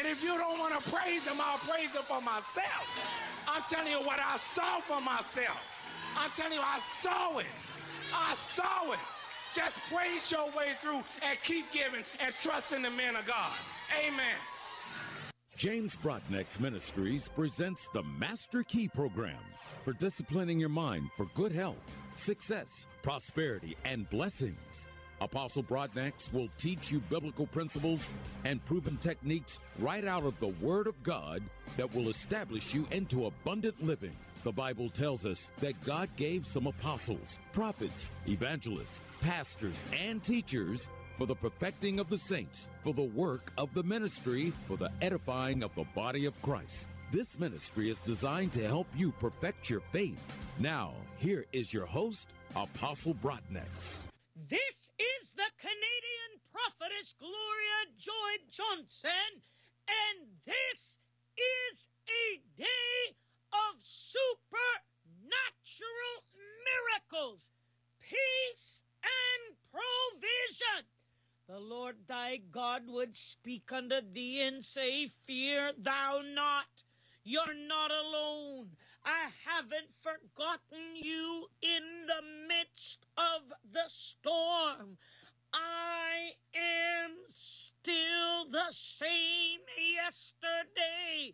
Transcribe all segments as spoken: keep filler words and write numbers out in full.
And if you don't want to praise him, I'll praise him for myself. I'm telling you what I saw for myself. I'm telling you, I saw it. I saw it. Just praise your way through and keep giving and trusting the man of God. Amen. James Brotnick's Ministries presents the Master Key Program for disciplining your mind for good health, success, prosperity, and blessings. Apostle Broadnax will teach you biblical principles and proven techniques right out of the Word of God that will establish you into abundant living. The Bible tells us that God gave some apostles, prophets, evangelists, pastors, and teachers for the perfecting of the saints, for the work of the ministry, for the edifying of the body of Christ. This ministry is designed to help you perfect your faith. Now, here is your host, Apostle Broadnax. This is the Canadian prophetess Gloria Joy Johnson, and this is a day of supernatural miracles, peace, and provision. The Lord thy God would speak unto thee and say, fear thou not. You're not alone. I haven't forgotten you in the midst of the storm. I am still the same yesterday,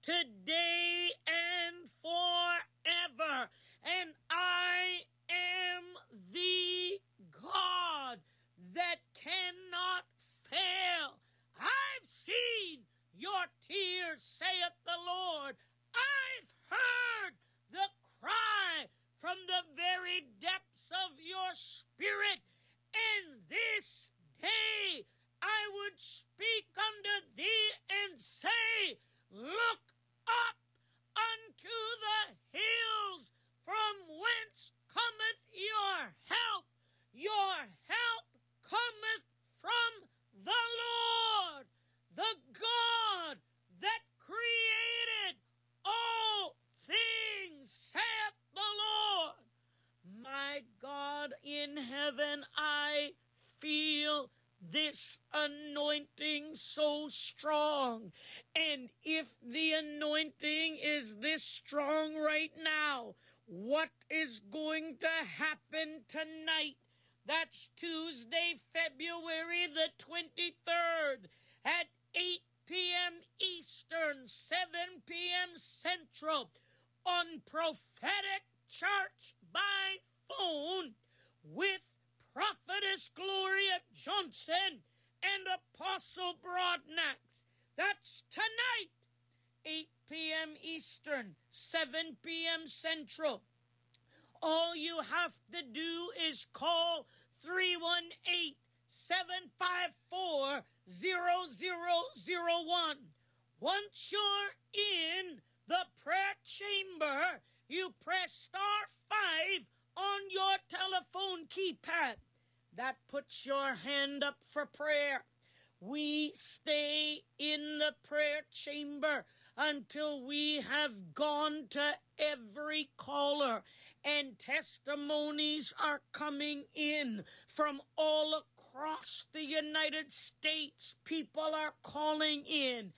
today, and forever. And I am the God that cannot fail. I've seen your tears, saith the Lord. I've heard the cry from the very depths of your spirit. And this day I would speak unto thee and say, look up unto the hills, from whence cometh your help. Your help cometh from the Lord, the God that created all things, saith the Lord. My God in heaven, I feel this anointing so strong. And if the anointing is this strong right now, what is going to happen tonight? That's Tuesday, February the twenty-third at eight p.m. Eastern, seven p.m. Central on Prophetic Church by Phone with Prophetess Gloria Johnson and Apostle Broadnax. That's tonight, eight p.m. Eastern, seven p.m. Central. All you have to do is call three one eight, seven five four, zero zero zero one. Once you're in the prayer chamber, you press star five on your telephone keypad. That puts your hand up for prayer. We stay in the prayer chamber until we have gone to every caller, and testimonies are coming in from all across the United States. People are calling in.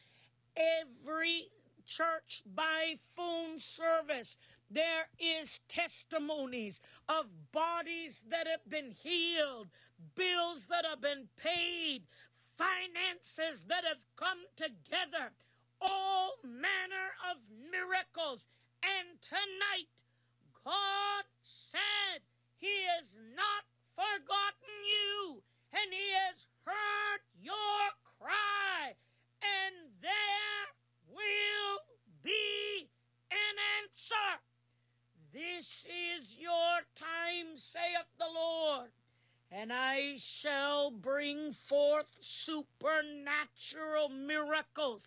Every church by phone service, there is testimonies of bodies that have been healed, bills that have been paid, finances that have come together, all manner of miracles. And tonight, God said he has not forgotten you, and he has heard your cry, and there will be an answer. This is your time, saith the Lord, and I shall bring forth supernatural miracles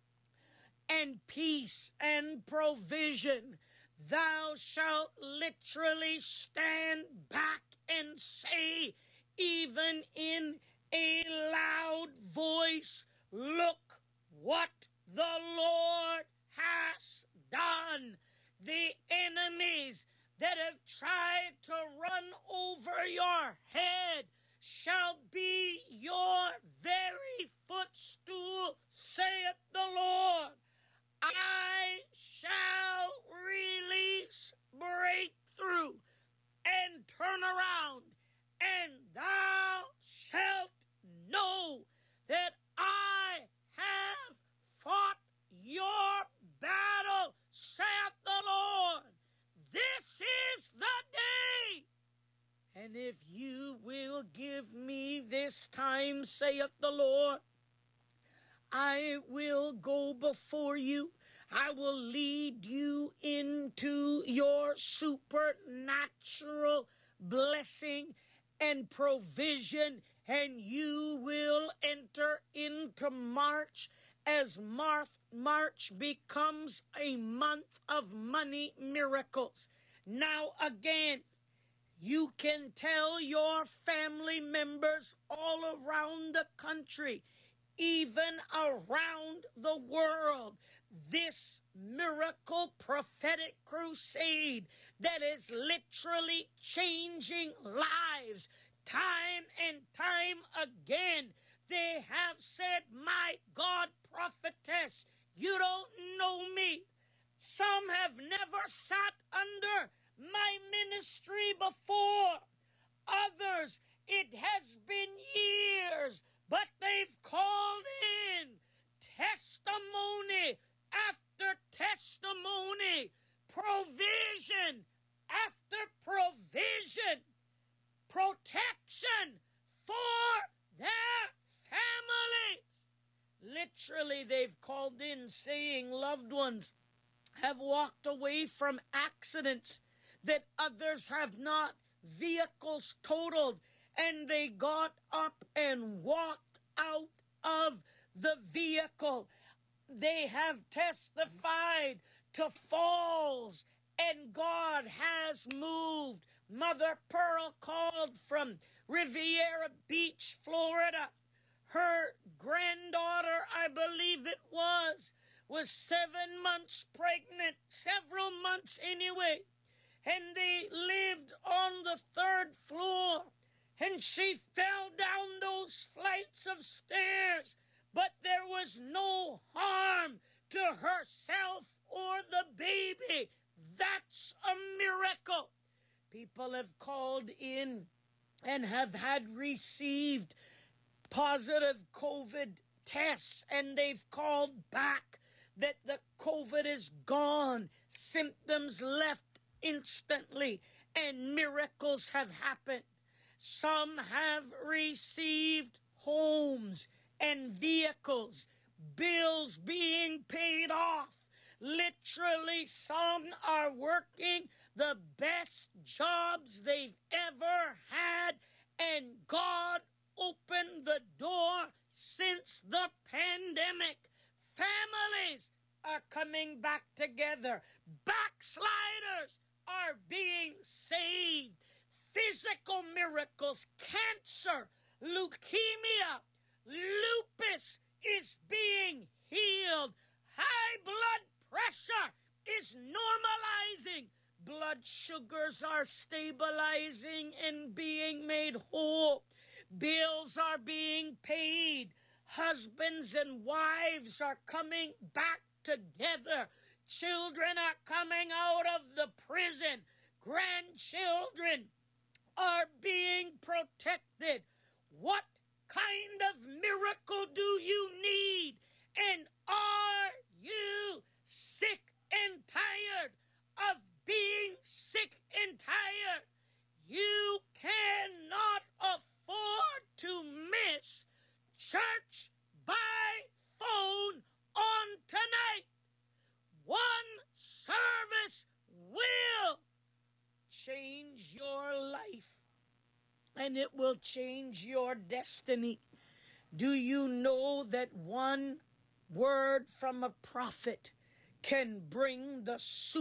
and peace and provision. Thou shalt literally stand back and say, even in a loud voice, look what the Lord has done. The enemies that have tried to run over your head shall be your very footstool, saith the this time, saith the Lord, I will go before you. I will lead you into your supernatural blessing and provision, and you will enter into March as March, March becomes a month of money miracles. Now again, you can tell your family members all around the country, even around the world, this miracle prophetic crusade that is literally changing lives. Time and time again, they have said, my God, prophetess, you don't know me. Some have never sat under my ministry before. Others, it has been years, but they've called in testimony after testimony, provision after provision, protection for their families. Literally, they've called in saying loved ones have walked away from accidents that others have not, vehicles totaled, and they got up and walked out of the vehicle. They have testified to falls, and God has moved. Mother Pearl called from Riviera Beach, Florida. Her granddaughter, I believe it was, was seven months pregnant, several months anyway, and they lived on the third floor, and she fell down those flights of stairs, but there was no harm to herself or the baby. That's a miracle. People have called in and have had received positive COVID tests, and they've called back that the COVID is gone, symptoms left instantly, and miracles have happened. Some have received homes and vehicles, bills being paid off. Literally, some are working the best jobs they've ever had, and God opened the door since the pandemic. Families are coming back together. Backsliders are being saved. Physical miracles, cancer, leukemia, lupus is being healed. High blood pressure is normalizing. Blood sugars are stabilizing and being made whole. Bills are being paid. Husbands and wives are coming back together. Children are coming out of the prison. Grandchildren are being protected. What kind of miracle do you need? And are you sick and tired of being sick and tired? You cannot afford to miss church by phone on tonight. One service will change your life, and it will change your destiny. Do you know that one word from a prophet can bring the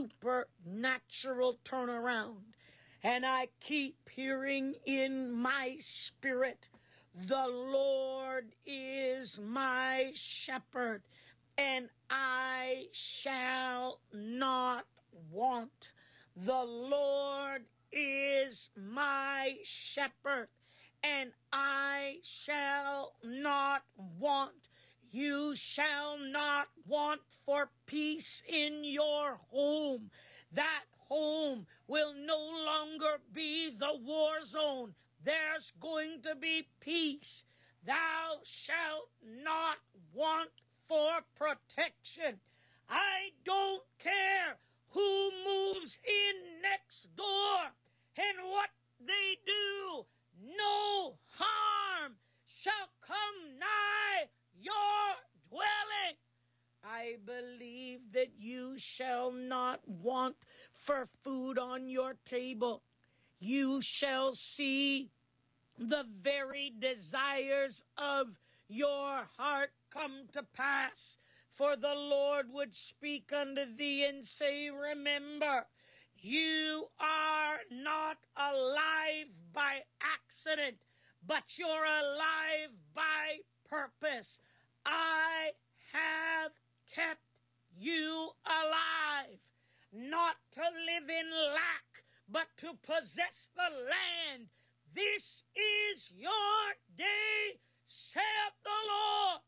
supernatural turnaround? And I keep hearing in my spirit, the Lord is my shepherd, and I shall not want. The Lord is my shepherd, and I shall not want. You shall not want for peace in your home. That home will no longer be the war zone. There's going to be peace. Thou shalt not want for protection. I don't care who moves in next door and what they do. No harm shall come nigh your dwelling. I believe that you shall not want for food on your table. You shall see the very desires of your heart come to pass. For the Lord would speak unto thee and say, remember, you are not alive by accident, but you're alive by purpose. I have kept you alive, not to live in lack, but to possess the land. This is your day, saith the Lord,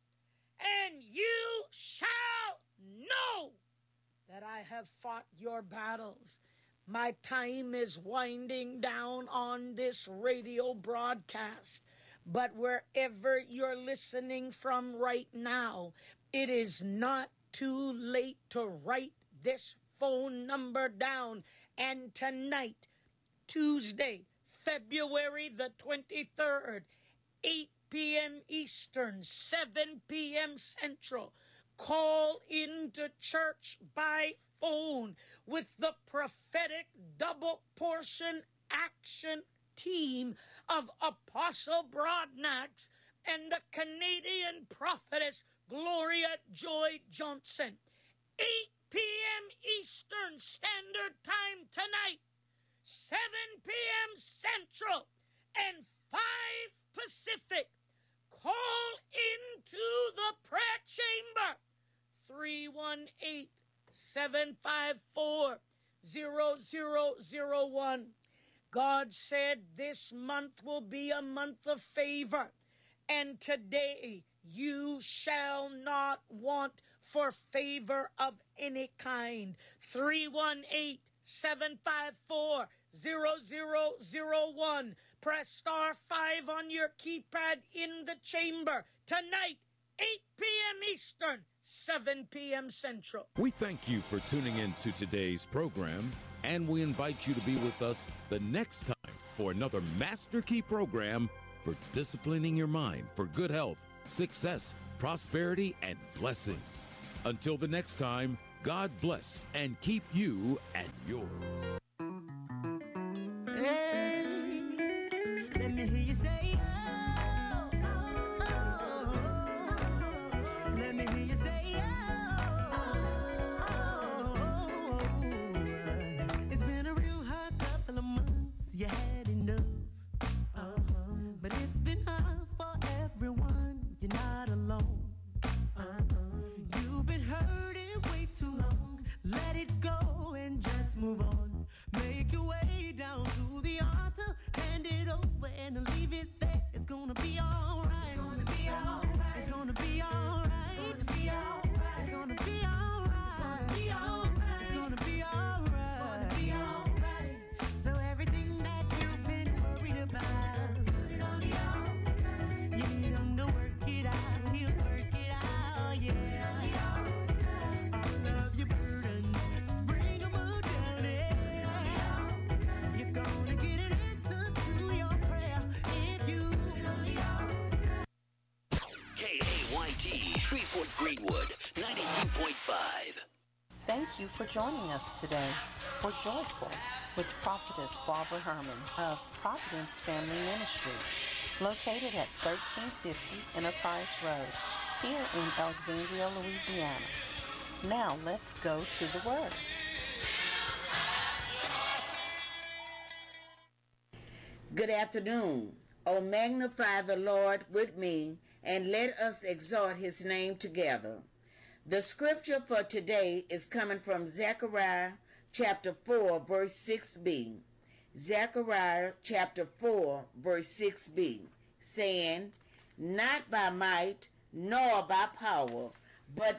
and you shall know that I have fought your battles. My time is winding down on this radio broadcast, but wherever you're listening from right now, it is not too late to write this phone number down. And tonight, Tuesday, February the twenty-third, eight p.m. Eastern, seven p.m. Central, call into church by phone with the prophetic double portion action team of Apostle Broadnax and the Canadian prophetess Gloria Joy Johnson. eight p.m. Eastern Standard Time tonight, seven p.m. Central, and five Pacific. Call into the prayer chamber, three one eight, seven five four, zero zero zero one. God said this month will be a month of favor, and today you shall not want for favor of any kind. three one eight, seven five four, zero zero zero one. Press star five on your keypad in the chamber. Tonight, eight p.m. Eastern, seven p.m. Central. We thank you for tuning in to today's program, and we invite you to be with us the next time for another Master Key program for disciplining your mind for good health, success, prosperity, and blessings. Until the next time, God bless and keep you and yours. Hey, let me hear you say, oh, oh, oh. Let me hear you say, oh, oh, oh. It's been a real hard couple of months, you had enough. Uh-huh. But it's been hard for everyone, you're not alone. Uh-huh. You've been hurting way too long, let it go and just move on. Make your way down to the altar, hand it over and leave it there. It's gonna be alright. It's gonna be alright. It's gonna be alright. It's gonna be alright. It's gonna be alright. It's gonna be alright. It's gonna be alright. So everything that you've been worried about, put it on the altar. You need him to work it out. He'll work it out, yeah. All of your burdens, just bring them all down, yeah. You're gonna get an answer to your prayer if you put it on the altar. K A Y T, Shreveport Greenwood, ninety-two point five. Thank you for joining us today for Joyful with Prophetess Barbara Herman of Providence Family Ministries, located at thirteen fifty Enterprise Road, here in Alexandria, Louisiana. Now let's go to the Word. Good afternoon. Oh, magnify the Lord with me, and let us exalt his name together. The scripture for today is coming from Zechariah chapter four, verse six b. Zechariah chapter four, verse six b, saying, Not by might, nor by power, but